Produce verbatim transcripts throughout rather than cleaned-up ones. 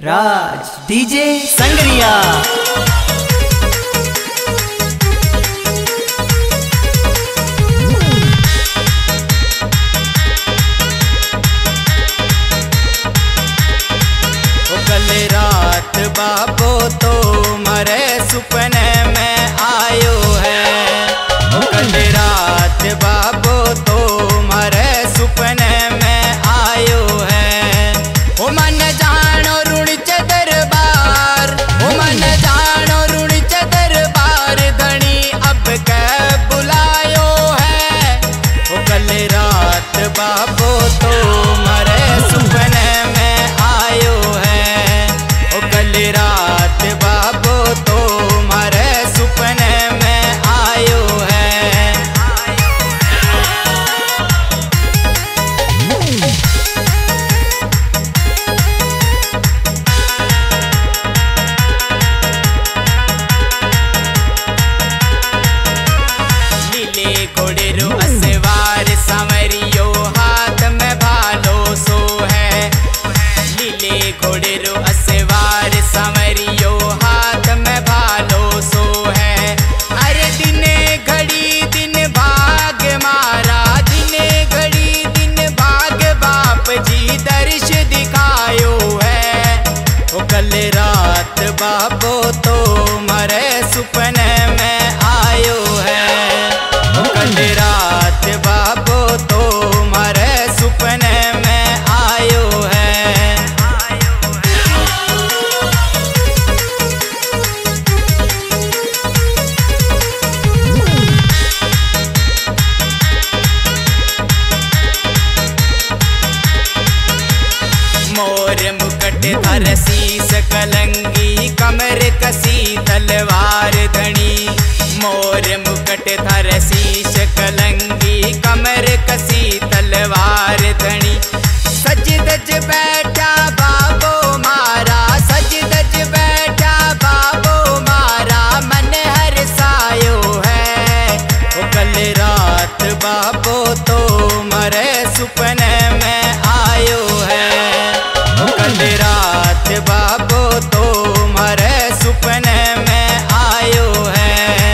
राज DJ Sangaria. कल रात बाबो तो मरे सुपने में आयो है। कल रात बाबो तो मरे सुपने में आयो है। ओ मन जानो रुण च दरबार, ओ मन जानो रुण च दरबार, धनी अब के बुलायो है। ओ कल रात बाबो तो मरे सुपने में आयो है। कल रात बाबो तो मारे सुपने में आयो है। नीले घोड़े रो असवार सांवरियो हाथ में भालो सो है। नीले घोड़े रो असवार सांवरियो हाथ में भालो सो है। अरे दिने घड़ी दिन भाग मारा, दिने घड़ी दिन भाग बाप जी दर्श दिखायो है। ओ कल रात बाबो तो मरे सुपने में आयो है। ओ कल रात बाबो तो मरे सुपने में आयो है। मोर मुकट धर शीस कलंगी, कमर कसी तलवार धनी। मोर मुकट धर शीस कलंगी, कमर कसी तलवार धनी। सज दज बैठा बाबो मारा, सज दज बैठा बाबो मारा, मन हरसायो है। ओ कल रात बाबो तो मरे सुपने में आयो है। कल रात बाबो तो मरे सुपने में आयो है।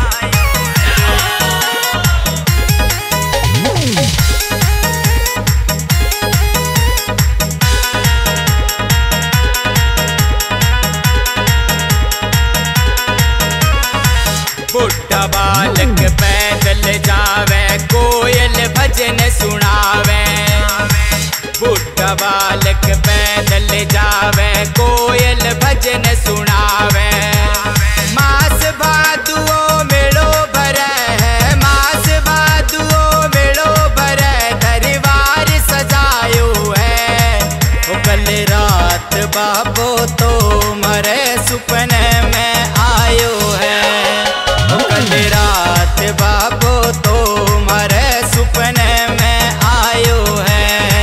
बुढ़ा बालक पैदल जावे, कोयल भजन सुनावे। बुढ़ा बालक पैदल जावे, कोयल भजन सुनावे। मास भादुओ मेलो भरे है, मास भादुओ मेलो भरे, दरबार सजायो है। ओ कल रात बाबो तो मरे सुपने में आयो है। ओ कल रात बाबो तो मरे सुपने में आयो है।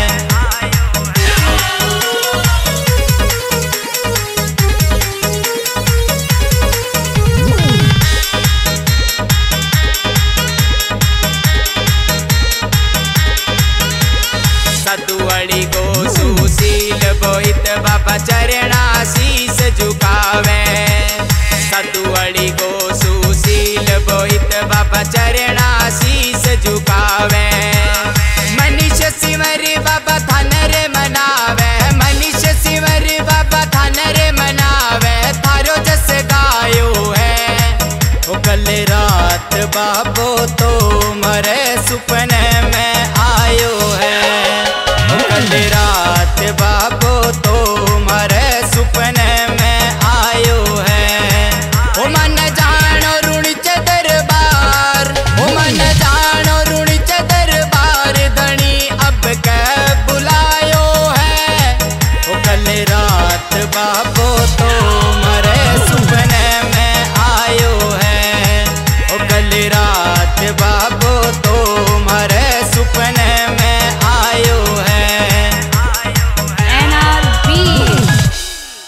सदुअड़ी गो सुशील बोहित बाबा चरणा शीस झुकावे। सदुअड़ी गो सुशील बोहित बाबा चरणा शीस झुकावे। मनीष सिमर बाबा थानर मनावे, मनीष सिमर बाबा थानर मनावे, थारो जस गायो है। ओ कल रात बाबो